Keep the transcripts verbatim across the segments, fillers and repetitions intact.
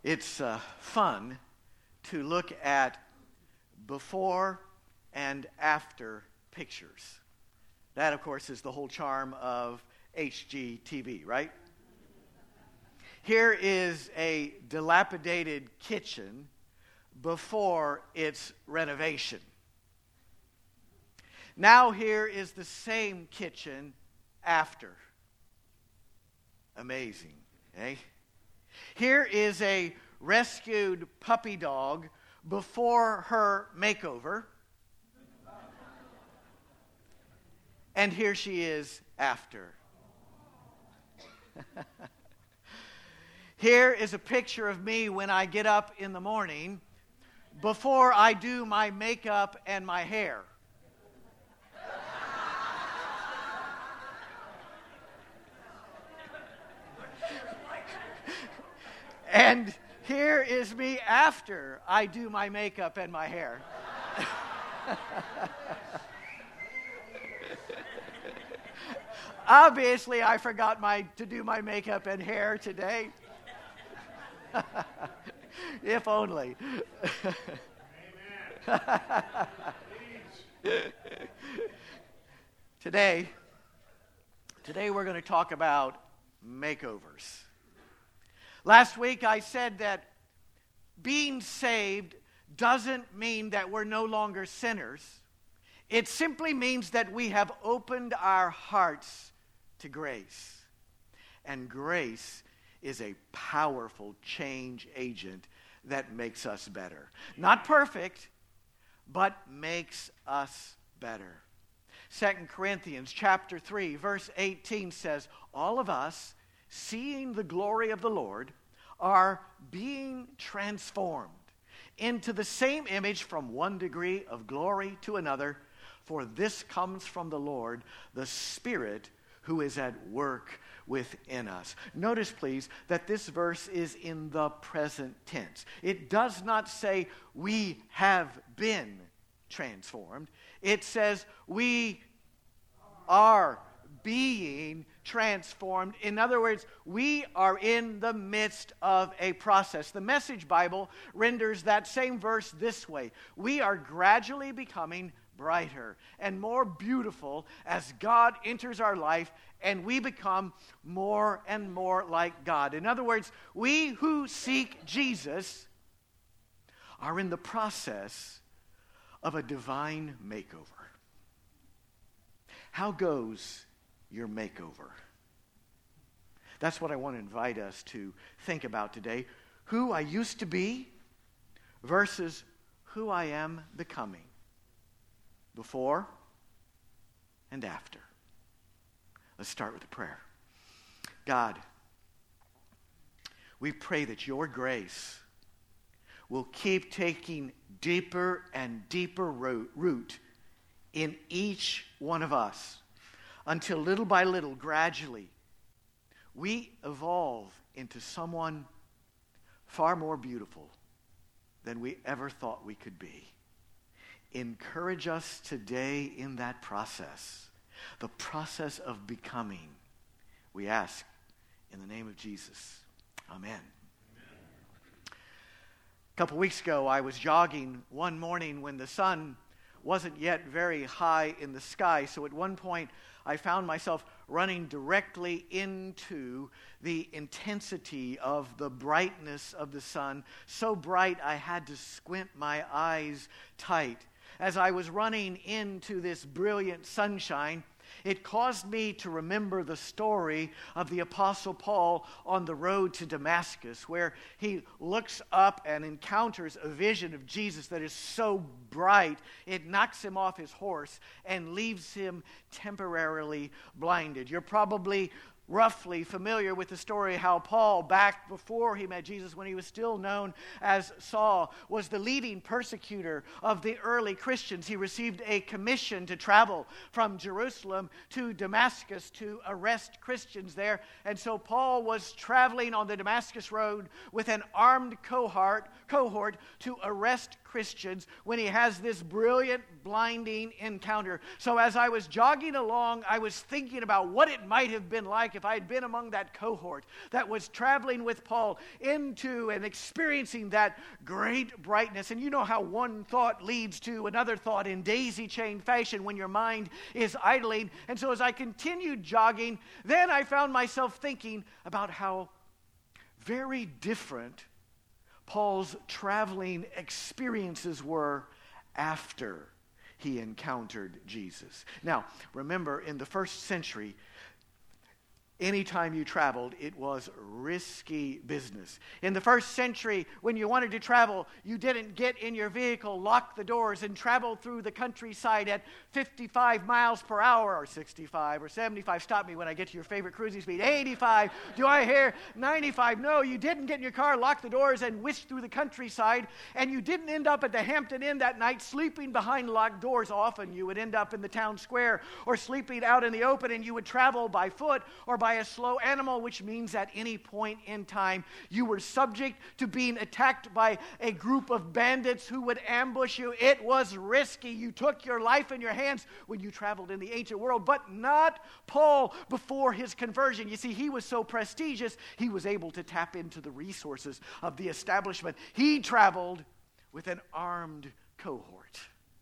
It's uh, fun to look at before and after pictures. That, of course, is the whole charm of H G T V, right? Here is a dilapidated kitchen before its renovation. Now here is the same kitchen after. Amazing, eh? Here is a rescued puppy dog before her makeover. And here she is after. Here is a picture of me when I get up in the morning before I do my makeup and my hair. And here is me after I do my makeup and my hair. Obviously, I forgot my to do my makeup and hair today. If only. today, today we're going to talk about makeovers. Last week I said that being saved doesn't mean that we're no longer sinners. It simply means that we have opened our hearts to grace. And grace is a powerful change agent that makes us better. Not perfect, but makes us better. Second Corinthians chapter three, verse eighteen says, all of us, seeing the glory of the Lord, are being transformed into the same image from one degree of glory to another, for this comes from the Lord, the Spirit who is at work within us. Notice, please, that this verse is in the present tense. It does not say we have been transformed. It says we are being transformed. In other words, we are in the midst of a process. The Message Bible renders that same verse this way: we are gradually becoming brighter and more beautiful as God enters our life and we become more and more like God. In other words, we who seek Jesus are in the process of a divine makeover. How goes your makeover? That's what I want to invite us to think about today. Who I used to be versus who I am becoming. Before and after. Let's start with a prayer. God, we pray that your grace will keep taking deeper and deeper root in each one of us, until little by little, gradually, we evolve into someone far more beautiful than we ever thought we could be. Encourage us today in that process, the process of becoming. We ask in the name of Jesus. Amen. Amen. A couple weeks ago, I was jogging one morning when the sun wasn't yet very high in the sky, so at one point I found myself running directly into the intensity of the brightness of the sun, so bright I had to squint my eyes tight. As I was running into this brilliant sunshine, it caused me to remember the story of the Apostle Paul on the road to Damascus, where he looks up and encounters a vision of Jesus that is so bright, it knocks him off his horse and leaves him temporarily blinded. You're probably roughly familiar with the story how Paul, back before he met Jesus, when he was still known as Saul, was the leading persecutor of the early Christians. He received a commission to travel from Jerusalem to Damascus to arrest Christians there. And so Paul was traveling on the Damascus road with an armed cohort, cohort to arrest Christians when he has this brilliant, blinding encounter. So as I was jogging along, I was thinking about what it might have been like if I had been among that cohort that was traveling with Paul into and experiencing that great brightness. And you know how one thought leads to another thought in daisy chain fashion when your mind is idling. And so as I continued jogging, then I found myself thinking about how very different Paul's traveling experiences were after he encountered Jesus. Now, remember, in the first century, anytime you traveled, it was risky business. In the first century, when you wanted to travel, you didn't get in your vehicle, lock the doors, and travel through the countryside at fifty-five miles per hour, or sixty-five, or seventy-five. Stop me when I get to your favorite cruising speed. eighty-five. Do I hear ninety-five? No, you didn't get in your car, lock the doors, and whisk through the countryside, and you didn't end up at the Hampton Inn that night sleeping behind locked doors. Often you would end up in the town square or sleeping out in the open, and you would travel by foot or by a slow animal, which means at any point in time you were subject to being attacked by a group of bandits who would ambush you. It was risky. You took your life in your hands when you traveled in the ancient world, but not Paul before his conversion. You see, he was so prestigious, he was able to tap into the resources of the establishment. He traveled with an armed cohort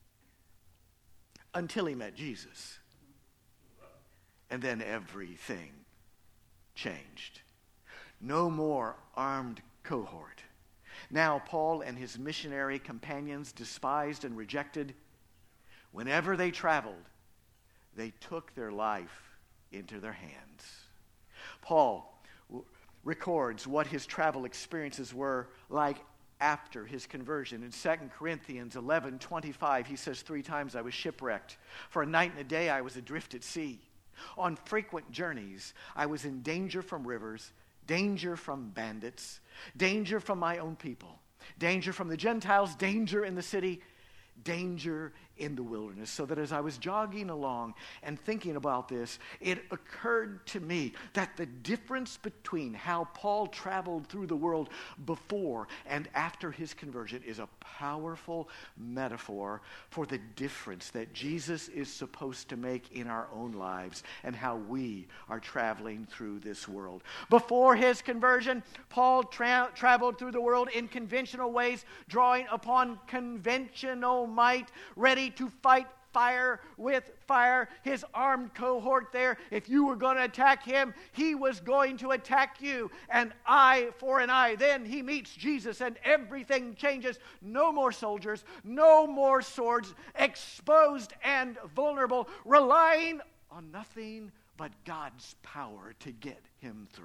until he met Jesus. And then everything changed. No more armed cohort. Now Paul and his missionary companions, despised and rejected, whenever they traveled, they took their life into their hands. Paul w- records what his travel experiences were like after his conversion. In Second Corinthians eleven twenty-five, he says, three times I was shipwrecked. For a night and a day I was adrift at sea. On frequent journeys, I was in danger from rivers, danger from bandits, danger from my own people, danger from the Gentiles, danger in the city, danger in the wilderness. So that as I was jogging along and thinking about this, it occurred to me that the difference between how Paul traveled through the world before and after his conversion is a powerful metaphor for the difference that Jesus is supposed to make in our own lives and how we are traveling through this world. Before his conversion, Paul tra- traveled through the world in conventional ways, drawing upon conventional might, ready to fight fire with fire. His armed cohort there, if you were going to attack him, he was going to attack you. An eye for an eye. Then he meets Jesus and everything changes. No more soldiers, no more swords, exposed and vulnerable, relying on nothing but God's power to get him through.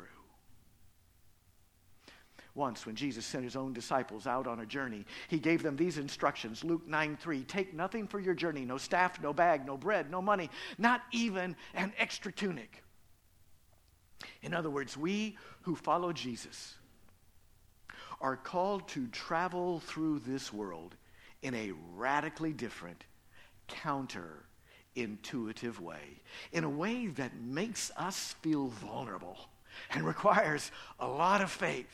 Once, when Jesus sent his own disciples out on a journey, he gave them these instructions. Luke nine three, take nothing for your journey, no staff, no bag, no bread, no money, not even an extra tunic. In other words, we who follow Jesus are called to travel through this world in a radically different, counter-intuitive way, in a way that makes us feel vulnerable and requires a lot of faith.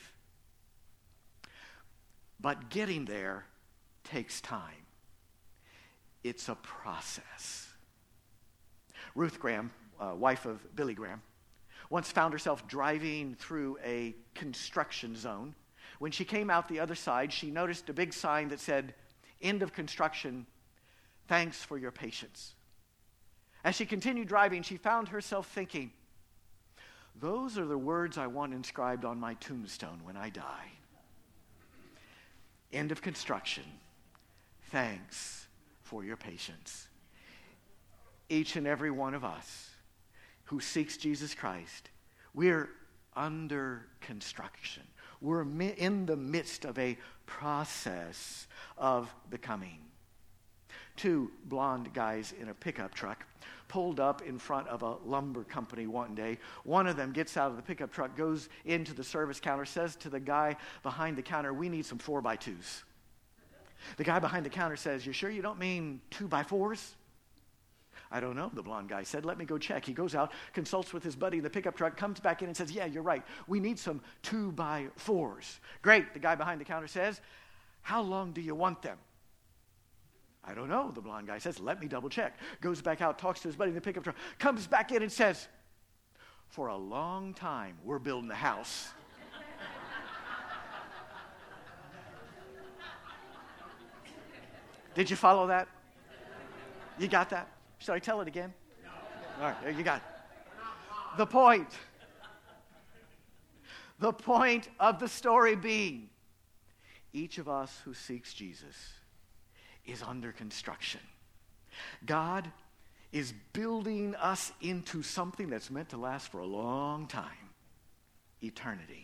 But getting there takes time. It's a process. Ruth Graham, uh, wife of Billy Graham, once found herself driving through a construction zone. When she came out the other side, she noticed a big sign that said, "End of construction, thanks for your patience." As she continued driving, she found herself thinking, those are the words I want inscribed on my tombstone when I die. End of construction. Thanks for your patience. Each and every one of us who seeks Jesus Christ, we're under construction. We're in the midst of a process of becoming. Two blonde guys in a pickup truck pulled up in front of a lumber company one day. One of them gets out of the pickup truck, goes into the service counter, says to the guy behind the counter, "We need some four by twos." The guy behind the counter says, "You sure you don't mean two by fours?" "I don't know," the blonde guy said. "Let me go check." He goes out, consults with his buddy in the pickup truck, comes back in and says, "Yeah, you're right. We need some two by fours." "Great," the guy behind the counter says. "How long do you want them?" I don't know, the blonde guy says. Let me double check. Goes back out, talks to his buddy in the pickup truck, comes back in and says, for a long time, we're building a house. Did you follow that? You got that? Should I tell it again? No. All right, there you got it. The point. The point of the story being, each of us who seeks Jesus is under construction. God is building us into something that's meant to last for a long time, eternity.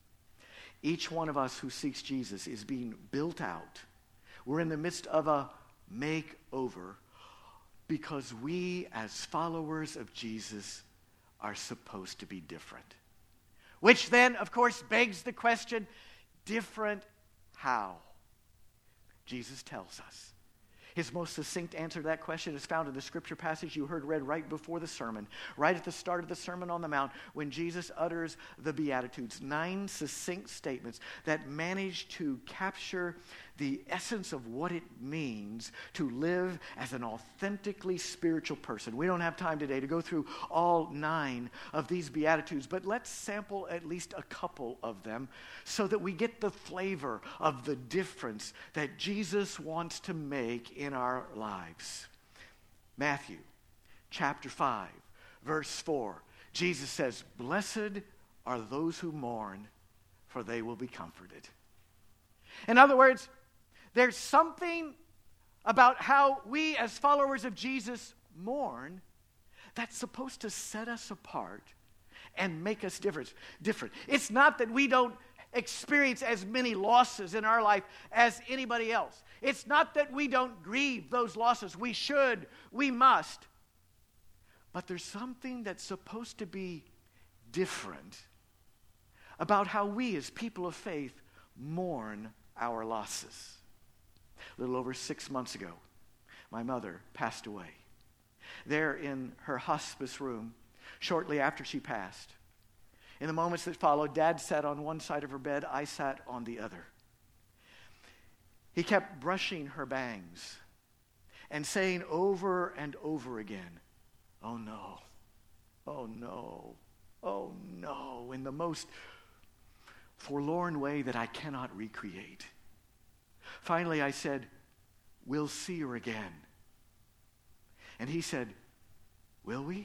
Each one of us who seeks Jesus is being built out. We're in the midst of a makeover because we, as followers of Jesus, are supposed to be different. Which then, of course, begs the question, different how? Jesus tells us. His most succinct answer to that question is found in the scripture passage you heard read right before the sermon, right at the start of the Sermon on the Mount, when Jesus utters the Beatitudes. Nine succinct statements that manage to capture the essence of what it means to live as an authentically spiritual person. We don't have time today to go through all nine of these Beatitudes, but let's sample at least a couple of them so that we get the flavor of the difference that Jesus wants to make in our lives. Matthew chapter five, verse four. Jesus says, "Blessed are those who mourn, for they will be comforted." In other words, there's something about how we as followers of Jesus mourn that's supposed to set us apart and make us different. different. It's not that we don't experience as many losses in our life as anybody else. It's not that we don't grieve those losses. We should, we must. But there's something that's supposed to be different about how we as people of faith mourn our losses. A little over six months ago, my mother passed away. There in her hospice room, shortly after she passed, in the moments that followed, Dad sat on one side of her bed, I sat on the other. He kept brushing her bangs and saying over and over again, "Oh no, oh no, oh no," in the most forlorn way that I cannot recreate. Finally, I said, "We'll see her again." And he said, "Will we?"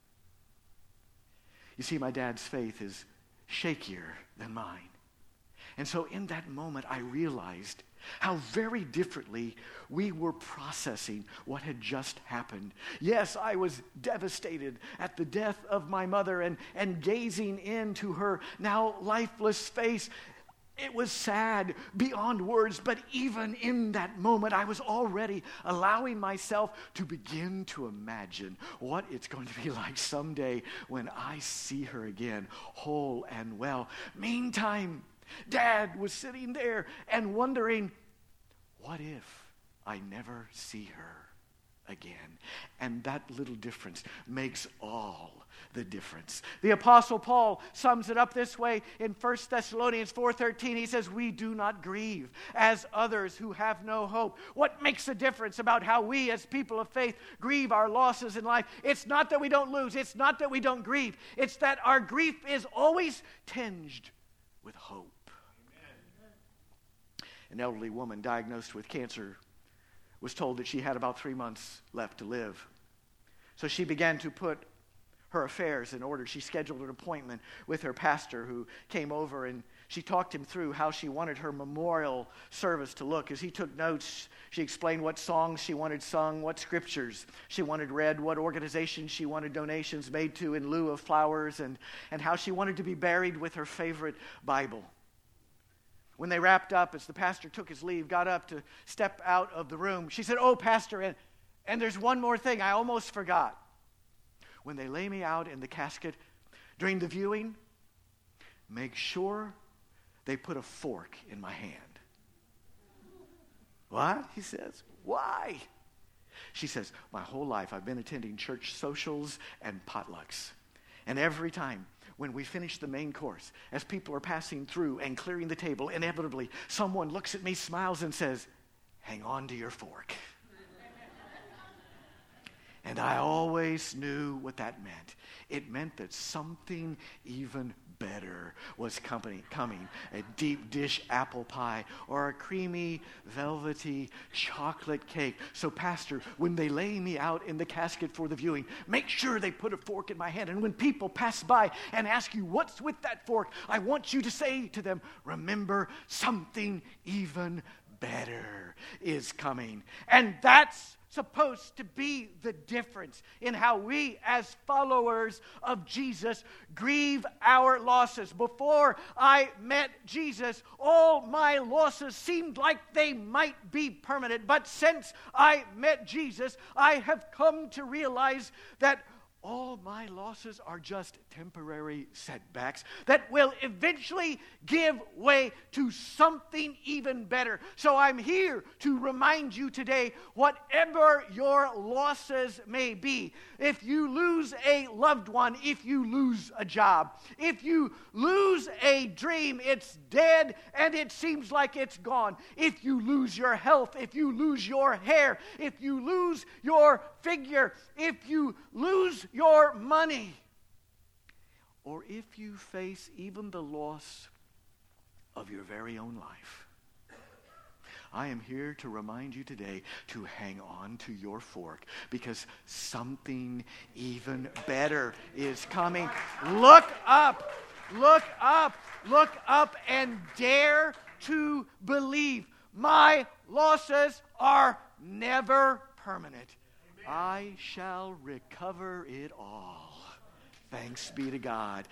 You see, my dad's faith is shakier than mine. And so in that moment, I realized how very differently we were processing what had just happened. Yes, I was devastated at the death of my mother and, and gazing into her now lifeless face. It was sad beyond words, but even in that moment, I was already allowing myself to begin to imagine what it's going to be like someday when I see her again, whole and well. Meantime, Dad was sitting there and wondering, what if I never see her again? And that little difference makes all the difference. The Apostle Paul sums it up this way in First Thessalonians four thirteen. He says, "We do not grieve as others who have no hope." What makes a difference about how we as people of faith grieve our losses in life? It's not that we don't lose. It's not that we don't grieve. It's that our grief is always tinged with hope. Amen. An elderly woman diagnosed with cancer was told that she had about three months left to live. So she began to put her affairs in order. She scheduled an appointment with her pastor who came over, and she talked him through how she wanted her memorial service to look. As he took notes, she explained what songs she wanted sung, what scriptures she wanted read, what organizations she wanted donations made to in lieu of flowers, and, and how she wanted to be buried with her favorite Bible. When they wrapped up, as the pastor took his leave, got up to step out of the room, she said, "Oh, Pastor, and, and there's one more thing I almost forgot. When they lay me out in the casket during the viewing, make sure they put a fork in my hand." "What?" he says. "Why?" She says, "My whole life I've been attending church socials and potlucks. And every time when we finish the main course, as people are passing through and clearing the table, inevitably someone looks at me, smiles, and says, 'Hang on to your fork.' And I always knew what that meant. It meant that something even better was company, coming. A deep dish apple pie or a creamy, velvety chocolate cake. So, Pastor, when they lay me out in the casket for the viewing, make sure they put a fork in my hand. And when people pass by and ask you, what's with that fork? I want you to say to them, remember, something even better is coming. And that's supposed to be the difference in how we as followers of Jesus grieve our losses. Before I met Jesus, all my losses seemed like they might be permanent. But since I met Jesus, I have come to realize that all my losses are just temporary setbacks that will eventually give way to something even better. So I'm here to remind you today, whatever your losses may be, if you lose a loved one, if you lose a job, if you lose a dream, it's dead and it seems like it's gone. If you lose your health, if you lose your hair, if you lose your figure, if you lose your money, or if you face even the loss of your very own life, I am here to remind you today to hang on to your fork, because something even better is coming. Look up, look up, look up, and dare to believe. My losses are never permanent. I shall recover it all. Thanks be to God.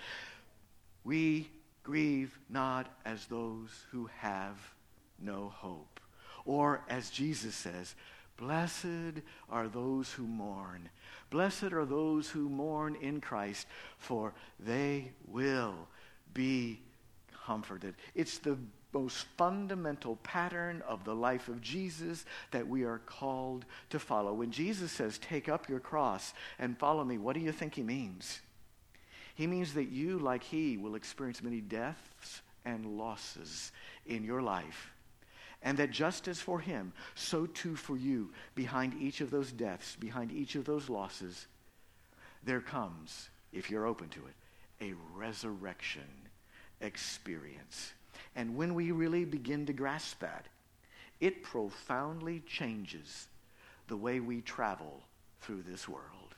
We grieve not as those who have no hope. Or as Jesus says, blessed are those who mourn. Blessed are those who mourn in Christ, for they will be comforted. It's the most fundamental pattern of the life of Jesus that we are called to follow. When Jesus says, take up your cross and follow me, what do you think he means? He means that you, like he, will experience many deaths and losses in your life. And that just as for him, so too for you, behind each of those deaths, behind each of those losses, there comes, if you're open to it, a resurrection experience. And when we really begin to grasp that, it profoundly changes the way we travel through this world.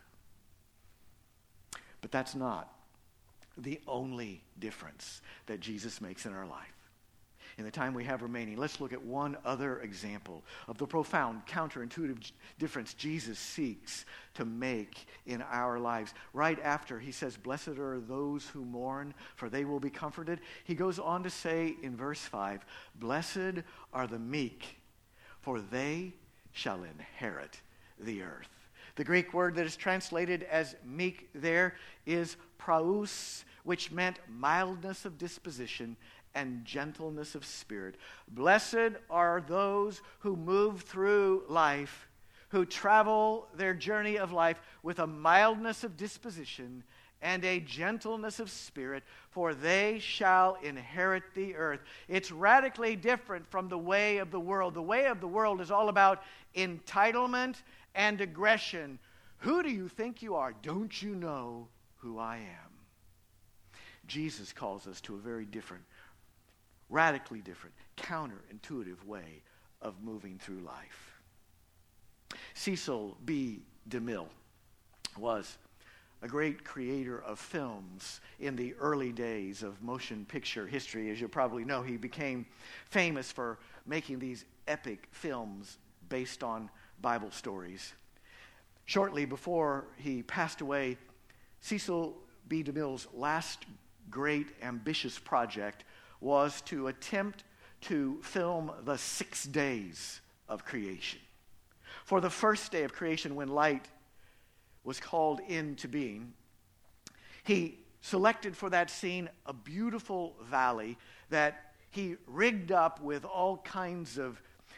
But that's not the only difference that Jesus makes in our life. In the time we have remaining, let's look at one other example of the profound counterintuitive difference Jesus seeks to make in our lives. Right after he says, blessed are those who mourn, for they will be comforted, he goes on to say in verse five, blessed are the meek, for they shall inherit the earth. The Greek word that is translated as meek there is praus, which meant mildness of disposition and gentleness of spirit. Blessed are those who move through life, who travel their journey of life with a mildness of disposition and a gentleness of spirit, for they shall inherit the earth. It's radically different from the way of the world. The way of the world is all about entitlement and aggression. Who do you think you are? Don't you know who I am? Jesus calls us to a very different, radically different, counterintuitive way of moving through life. Cecil B. DeMille was a great creator of films in the early days of motion picture history. As you probably know, he became famous for making these epic films based on Bible stories. Shortly before he passed away, Cecil B. DeMille's last great ambitious project was to attempt to film the six days of creation. For the first day of creation, when light was called into being, he selected for that scene a beautiful valley that he rigged up with all kinds of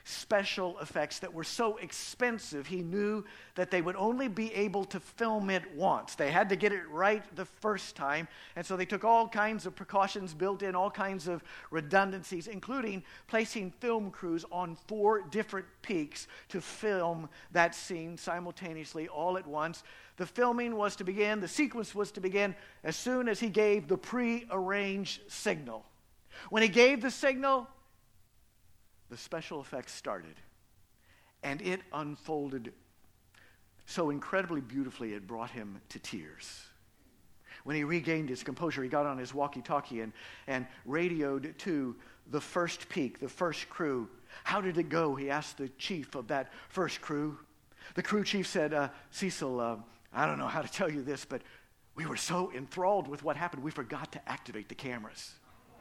special effects that were so expensive, he knew that they would only be able to film it once. They had to get it right the first time, and so they took all kinds of precautions, built in all kinds of redundancies, including placing film crews on four different peaks to film that scene simultaneously all at once. The filming was to begin, the sequence was to begin as soon as he gave the pre-arranged signal. When he gave the signal, the special effects started, and it unfolded so incredibly beautifully it brought him to tears. When he regained his composure, he got on his walkie-talkie and, and radioed to the first peak, the first crew. How did it go? He asked the chief of that first crew. The crew chief said, uh, Cecil, uh, I don't know how to tell you this, but we were so enthralled with what happened, we forgot to activate the cameras.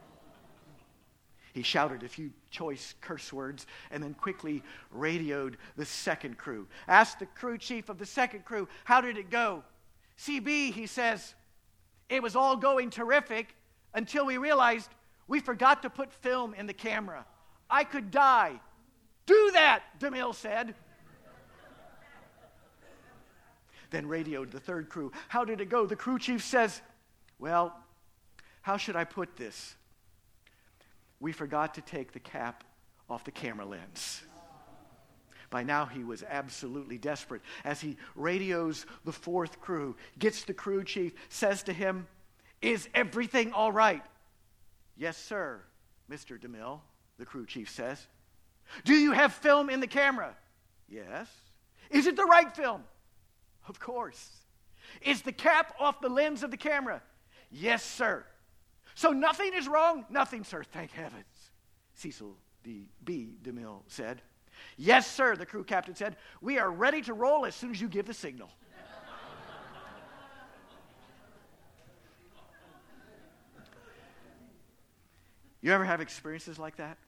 He shouted a few choice curse words and then quickly radioed the second crew. Asked the crew chief of the second crew, how did it go? C B, he says, it was all going terrific until we realized we forgot to put film in the camera. I could die. Do that, DeMille said. Then radioed the third crew. How did it go? The crew chief says, well, how should I put this? We forgot to take the cap off the camera lens. By now, he was absolutely desperate. As he radios the fourth crew, gets the crew chief, says to him, is everything all right? Yes, sir, Mister DeMille, the crew chief says. Do you have film in the camera? Yes. Is it the right film? Of course. Is the cap off the lens of the camera? Yes, sir. So nothing is wrong? Nothing, sir, thank heavens. Cecil D. B. DeMille said. Yes, sir, the crew captain said. We are ready to roll as soon as you give the signal. You ever have experiences like that?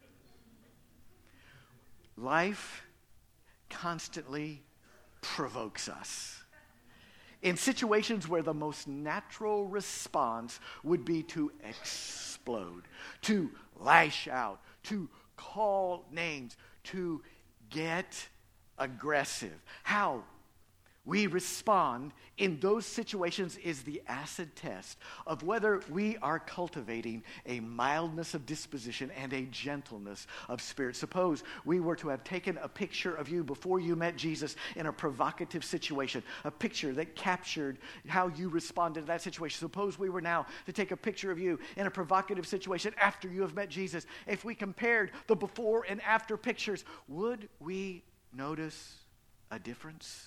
Life constantly provokes us. In situations where the most natural response would be to explode, to lash out, to call names, to get aggressive. How we respond in those situations is the acid test of whether we are cultivating a mildness of disposition and a gentleness of spirit. Suppose we were to have taken a picture of you before you met Jesus in a provocative situation, a picture that captured how you responded to that situation. Suppose we were now to take a picture of you in a provocative situation after you have met Jesus. If we compared the before and after pictures, would we notice a difference?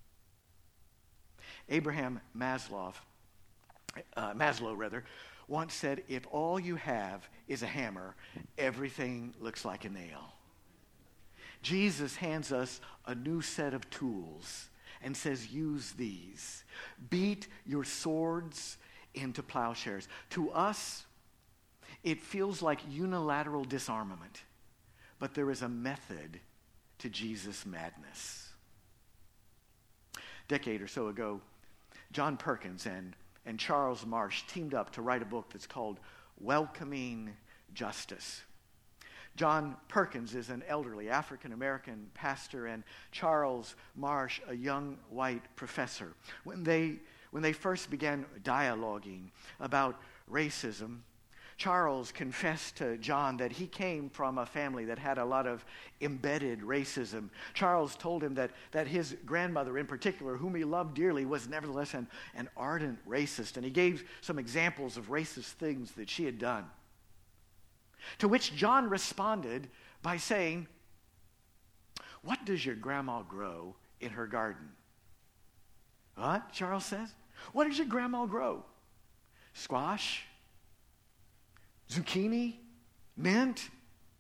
Abraham Maslow, uh, Maslow rather, once said, if all you have is a hammer, everything looks like a nail. Jesus hands us a new set of tools and says, use these. Beat your swords into plowshares. To us, it feels like unilateral disarmament, but there is a method to Jesus' madness. A decade or so ago, John Perkins and, and Charles Marsh teamed up to write a book that's called Welcoming Justice. John Perkins is an elderly African-American pastor, and Charles Marsh, a young white professor. When they, when they first began dialoguing about racism, Charles confessed to John that he came from a family that had a lot of embedded racism. Charles told him that, that his grandmother in particular, whom he loved dearly, was nevertheless an, an ardent racist. And he gave some examples of racist things that she had done. To which John responded by saying, what does your grandma grow in her garden? What? Charles says. What does your grandma grow? Squash? Zucchini, mint,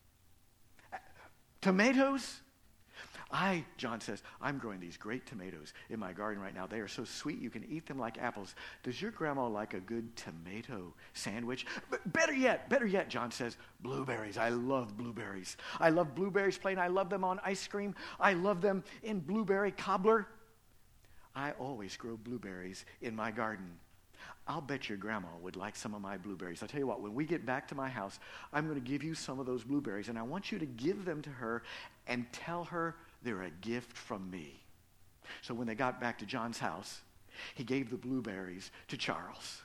tomatoes. I, John says, I'm growing these great tomatoes in my garden right now. They are so sweet you can eat them like apples. Does your grandma like a good tomato sandwich? But better yet, better yet, John says, blueberries. I love blueberries. I love blueberries plain. I love them on ice cream. I love them in blueberry cobbler. I always grow blueberries in my garden. I'll bet your grandma would like some of my blueberries. I'll tell you what, when we get back to my house, I'm going to give you some of those blueberries, and I want you to give them to her and tell her they're a gift from me. So when they got back to John's house, he gave the blueberries to Charles.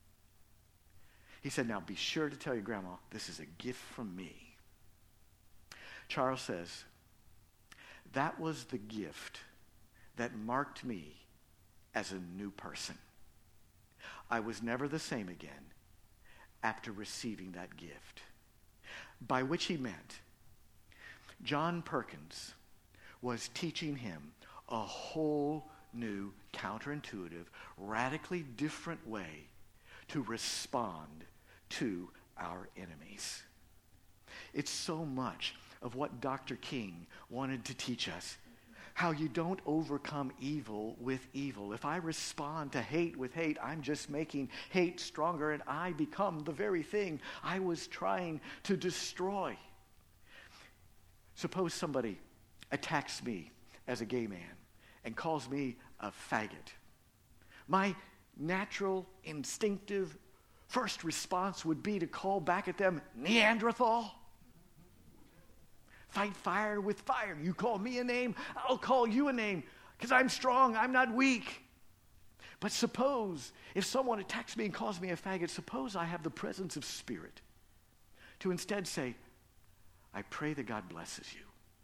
He said, now be sure to tell your grandma this is a gift from me. Charles says, that was the gift that marked me as a new person. I was never the same again after receiving that gift. By which he meant John Perkins was teaching him a whole new, counterintuitive, radically different way to respond to our enemies. It's so much of what Doctor King wanted to teach us. How you don't overcome evil with evil. If I respond to hate with hate, I'm just making hate stronger, and I become the very thing I was trying to destroy. Suppose somebody attacks me as a gay man and calls me a faggot. My natural, instinctive first response would be to call back at them, Neanderthal. Fight fire with fire. You call me a name, I'll call you a name, because I'm strong, I'm not weak. But suppose if someone attacks me and calls me a faggot, suppose I have the presence of spirit to instead say, I pray that God blesses you.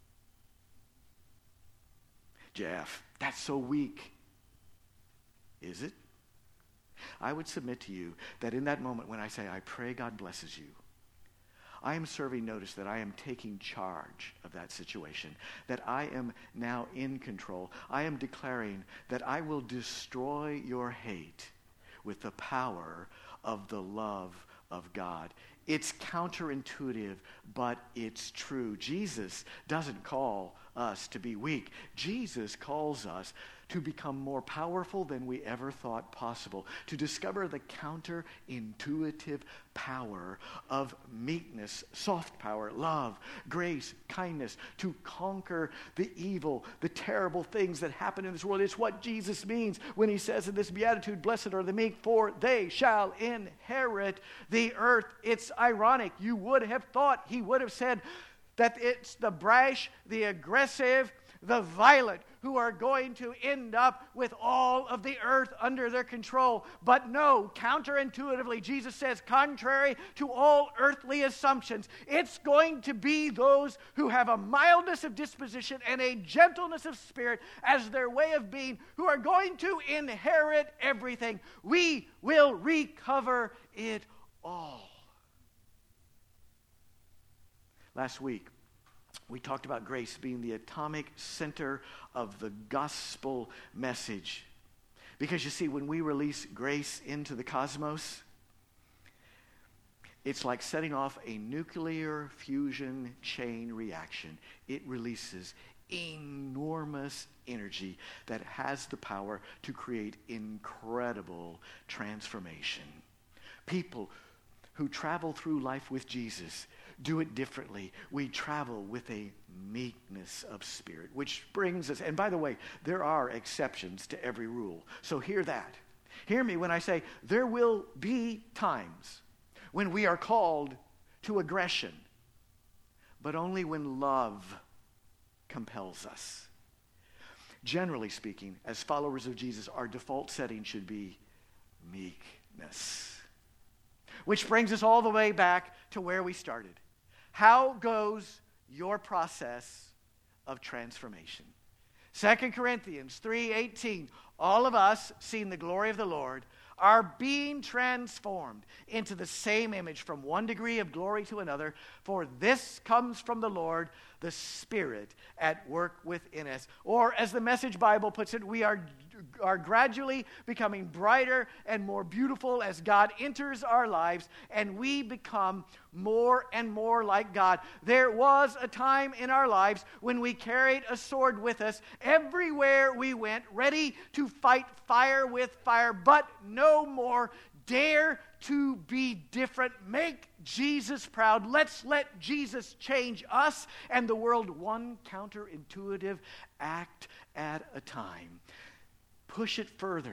Jeff, that's so weak. Is it? I would submit to you that in that moment when I say, I pray God blesses you, I am serving notice that I am taking charge of that situation, that I am now in control. I am declaring that I will destroy your hate with the power of the love of God. It's counterintuitive, but it's true. Jesus doesn't call us to be weak. Jesus calls us to become more powerful than we ever thought possible, to discover the counterintuitive power of meekness, soft power, love, grace, kindness, to conquer the evil, the terrible things that happen in this world. It's what Jesus means when he says in this beatitude, blessed are the meek, for they shall inherit the earth. It's ironic. You would have thought he would have said that it's the brash, the aggressive, the violent who are going to end up with all of the earth under their control. But no, counterintuitively, Jesus says, contrary to all earthly assumptions, it's going to be those who have a mildness of disposition and a gentleness of spirit as their way of being, who are going to inherit everything. We will recover it all. Last week, we talked about grace being the atomic center of the gospel message. Because you see, when we release grace into the cosmos, it's like setting off a nuclear fusion chain reaction. It releases enormous energy that has the power to create incredible transformation. People who travel through life with Jesus do it differently. We travel with a meekness of spirit, which brings us, and by the way, there are exceptions to every rule. So hear that. Hear me when I say there will be times when we are called to aggression, but only when love compels us. Generally speaking, as followers of Jesus, our default setting should be meekness. Which brings us all the way back to where we started. How goes your process of transformation? Second Corinthians three eighteen, all of us, seeing the glory of the Lord, are being transformed into the same image from one degree of glory to another, for this comes from the Lord, the Spirit at work within us. Or as the Message Bible puts it, we are, are gradually becoming brighter and more beautiful as God enters our lives and we become more and more like God. There was a time in our lives when we carried a sword with us everywhere we went, ready to fight fire with fire, but no more. Dare to be different. Make Jesus proud. Let's let Jesus change us and the world one counterintuitive act at a time. Push it further.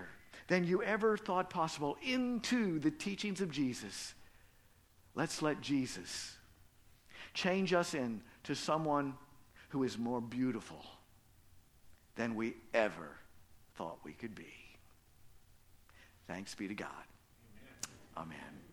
than you ever thought possible into the teachings of Jesus, let's let Jesus change us into someone who is more beautiful than we ever thought we could be. Thanks be to God. Amen. Amen.